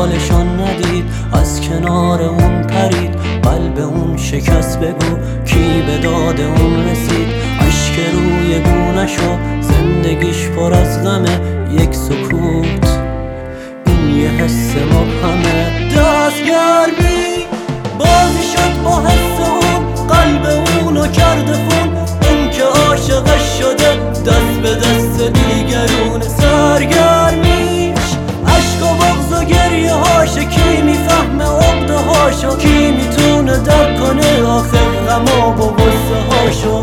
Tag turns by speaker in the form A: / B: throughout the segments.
A: حالشان ندید، از کنار اون پرید، قلب اون شکست، بگو کی به داد اون رسید. اشک روی گونه‌شو، زندگیش پر از غمه، یک سکوت این یه حس مبهمه. دستگرمی بازی شد با حس اون، قلب اونو کرده خون، اون که عاشقش شده دست به دست دیگرون. سرگرمیش عشق و بغض و گریه هاشه، کی میفهمه عقده هاشو، کی میتونه درک کنه آخر غما و غصه هاشو.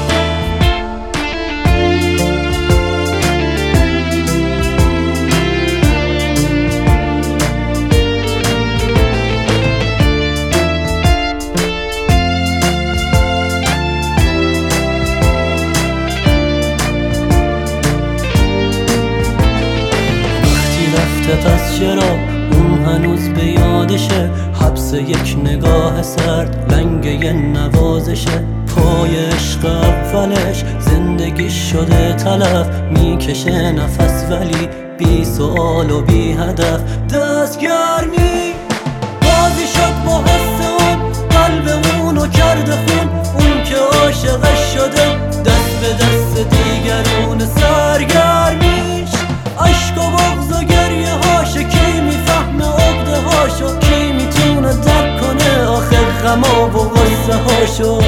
A: پس چرا اون هنوز به یادشه، حبس یک نگاه سرد، لنگ یه نوازشه. پای عشق اولش زندگیش شده تلف، میکشه نفس ولی بی سؤال و بی هدف. دستگرمی بازی شد با حس اون، قلب اونو کرده خون، اون که عاشقش شده دست به دست دیگرون. سرگرمیش عشق و بغض و گریه هاشه، کی میفهمه عقده هاشو، کی میتونه درک کنه آخر غما و غصه هاشو.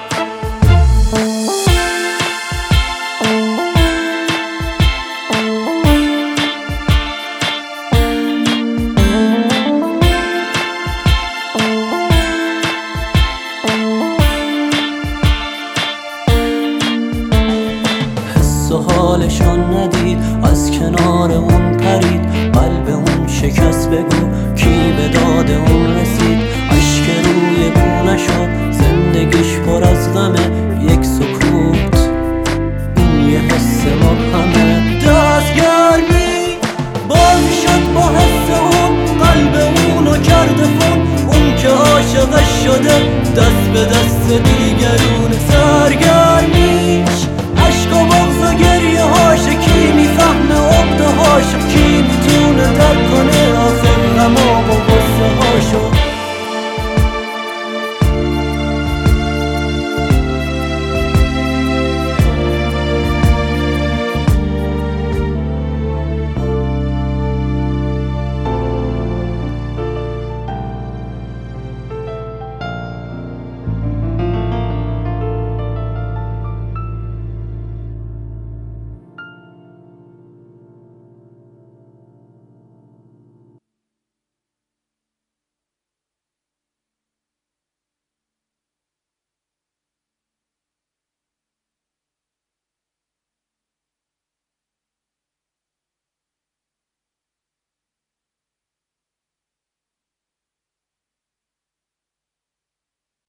A: حالشان ندید، از کنار اون پرید، قلب اون شکست، بگو کی به داد اون رسید. اشک روی گونه‌شو، زندگیش پر از غمه، یک سکوت این یه حس مبهمه. دستگرمی بازی شد با حس اون، قلب اونو کرده خون، اون که عاشقش شده دست به دست